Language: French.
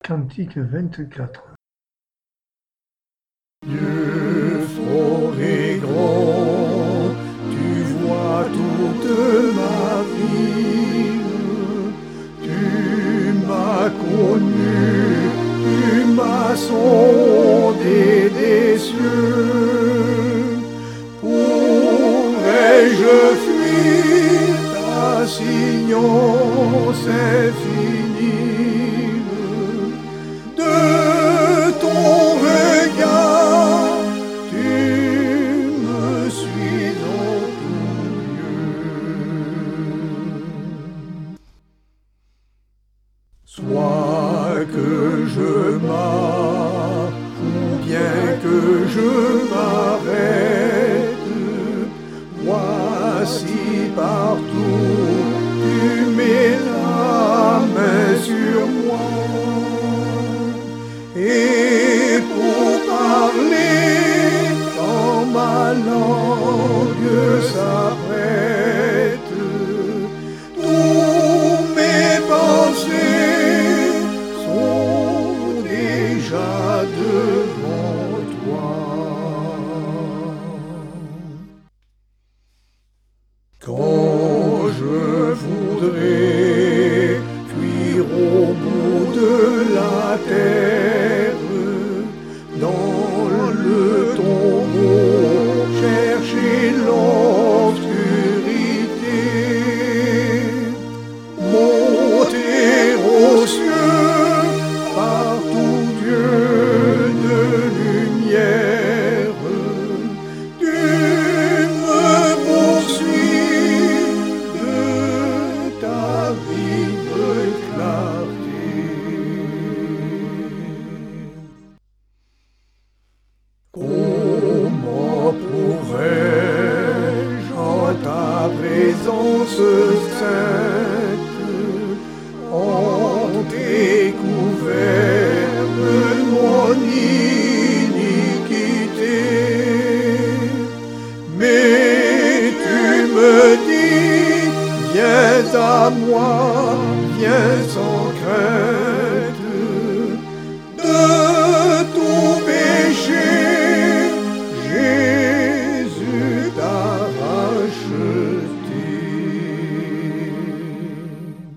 Cantique 24. Dieu fort et grand, tu vois toute ma vie. Tu m'as connu, tu m'as sondé des cieux. Pourrais-je fuir ta science infinie? De ton regard, tu me suis en tout lieu. Soit que je marche ou bien que je m'arrête, voici partout tu mets la main sur moi. Et pour parler quand ma langue s'apprête, tous mes pensées sont déjà devant toi. Quand je voudrais fuir au bout de la terre, dans le tombeau, chercher l'obscurité, monter aux cieux, partout Dieu de lumière, tu me poursuis de ta vive clarté. Comment pourrais-je en ta présence sainte, en découvert mon iniquité? Mais tu me dis, viens à moi, viens sans crainte.